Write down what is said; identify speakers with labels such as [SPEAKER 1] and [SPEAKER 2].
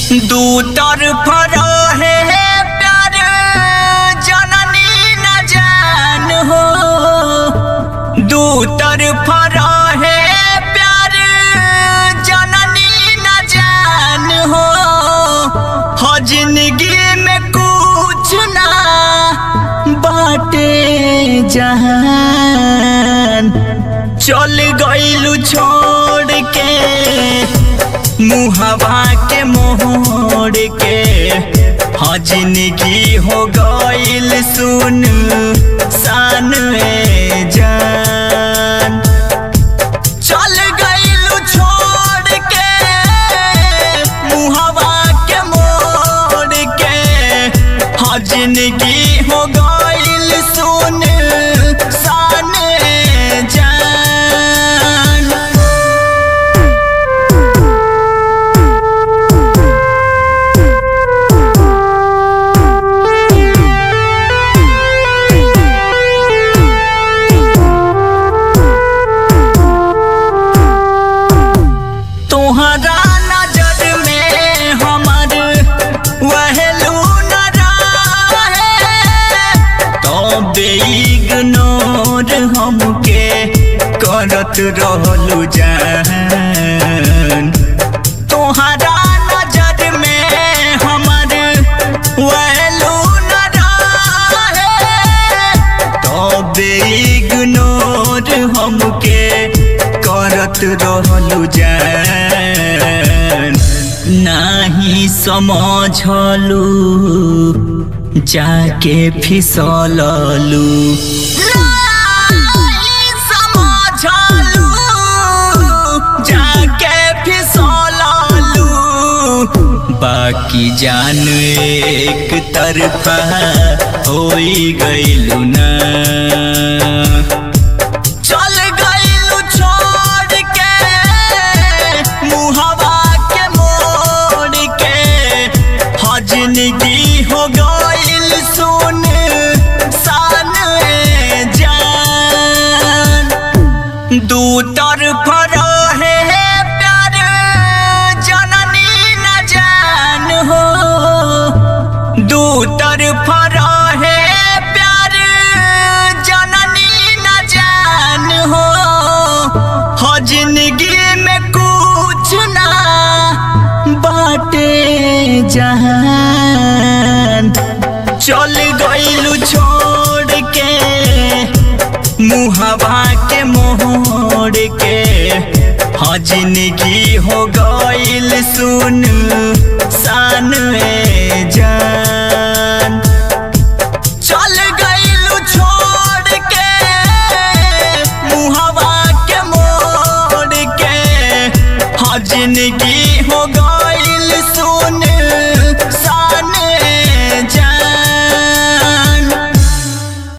[SPEAKER 1] दू तरफ रहे प्यार जननी न जान हो। दू तरफ रहे प्यार जननी न जान हो। हो जिंदगी में कुछ ना बाटे जहान। चल गइलू छोड़ के मुहवा के मोड़ के। हाँ जिंदगी हो गइल सुन सान जान। चल गइलू छोड़ के मुहवा के मोड़ के। हाँ जिंदगी हो गइल सुन सान जान। तोहरा नजर में हमर वहलू न रहे। तो बेइग्नोर हमके करत रहलू जान। तोहरा नजर में हमर वहलू न रहे। तो बेइग्नोर हमके करत रहलू जान। नाही समझलू जाके फिसललू। नहीं समझलू जाके फिसललू। बाकी जान एक तरफा होई गइलू ना। चल गइलू छोड़ के मुहवा के मोड़ के। हाँ जिंदगी हो गइल सुन सान जान। दू तरफ रहे प्यार जननी न जान हो। दू तरफ रहे प्यार जननी न जान हो। हो जिंदगी में कुछ ना बाटे जहान। चल गइलू छोड़ के मुहवा के मोड़ के। हाँ जिंदगी हो गइल सुन सान